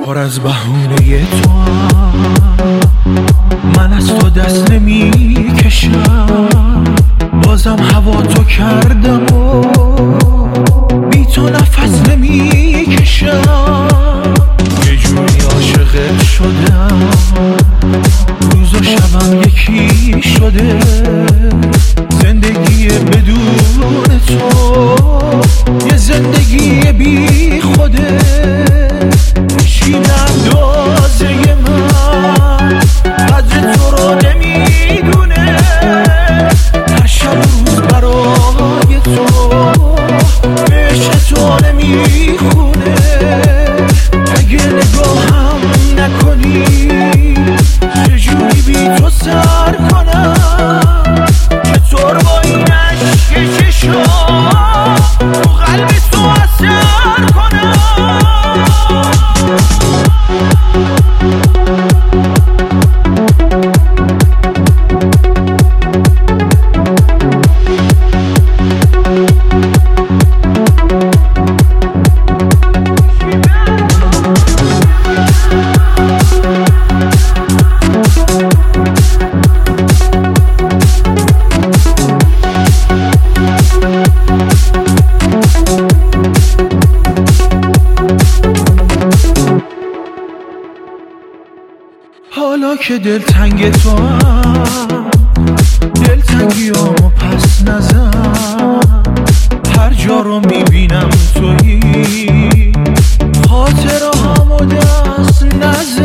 پر از بهونه تو من از تو دست نمی کشم، بازم هوا تو کردم و بی تو نفس نمی کشم. یه جوری عاشقت شدم، روز و شبم یکی شده، زندگی بدون تو یه زندگی بی خوده. هیچی نندازه من قدر تو رو نمیدونه، هر شب روز برای تو عشق تو نمیخونه. اگه نگاهم نکنی چجوری بی تو سر کنم، چطور با این عشق چشام تو قلب تو اثر کنم. حالا که دلتنگ تو هم دلتنگیامو پس نزن، هر جا رو میبینم تویی، خاطرهامو دست نزن.